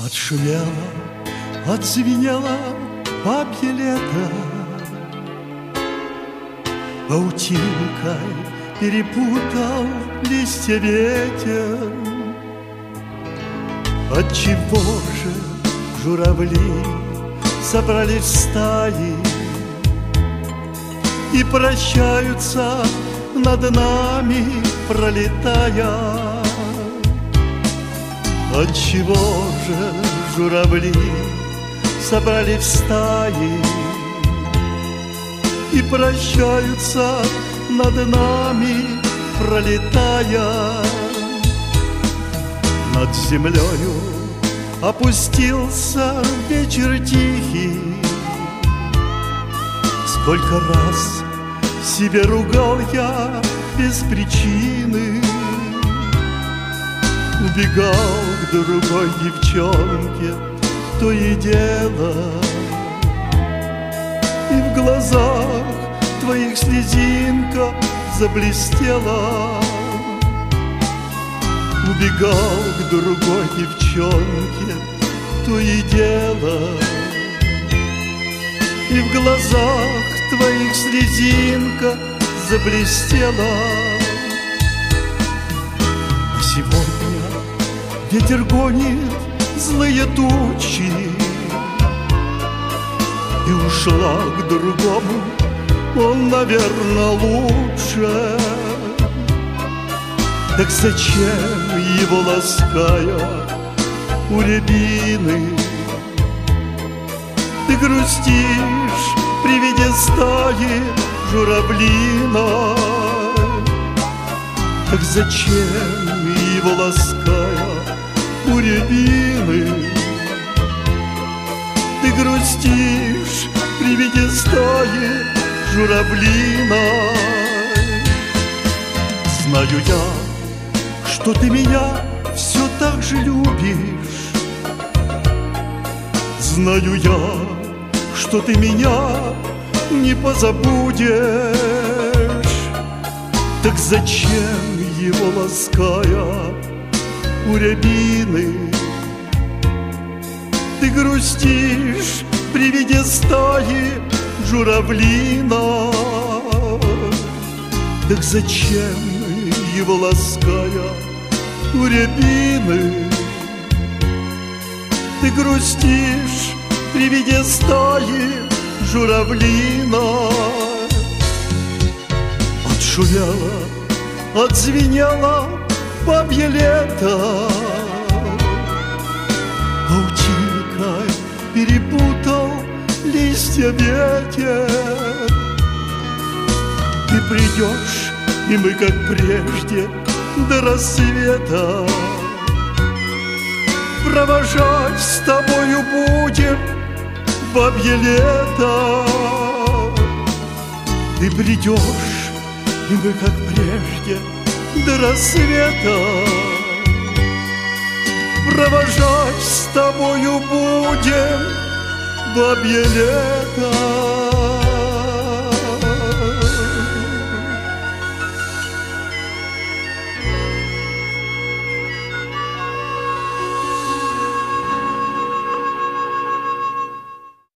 Отшумело, отзвенело бабье лето, паутинкой перепутал листья ветер. Отчего же журавли собрались в стаи и прощаются над нами, пролетая? Отчего же журавли собрались в стаи и прощаются над нами, пролетая? Над землею опустился вечер тихий. Сколько раз себе ругал я без причины, убегал к другой девчонке, то и дело. И в глазах твоих слезинка заблестела. Убегал к другой девчонке, то и дело. И в глазах твоих слезинка заблестела. А сегодня ветер гонит злые тучи, и ушла к другому он, наверное, лучше. Так зачем его лаская у рябины ты грустишь при виде стаи журавлиной? Так зачем его лаская у рябины ты грустишь при виде стаи журавлиной? Знаю я, что ты меня все так же любишь. Знаю я, что ты меня не позабудешь. Так зачем его лаская у рябины ты грустишь при виде стаи журавлиной? Так зачем его лаская у рябины ты грустишь при виде стаи журавлиной? Отшумело, отзвенело бабье лето, паутинкой перепутал листья ветер. Ты придешь, и мы, как прежде, до рассвета провожать с тобою будем бабье лето. Ты придешь, и мы, как прежде, до рассвета провожать с тобою будем бабье лето.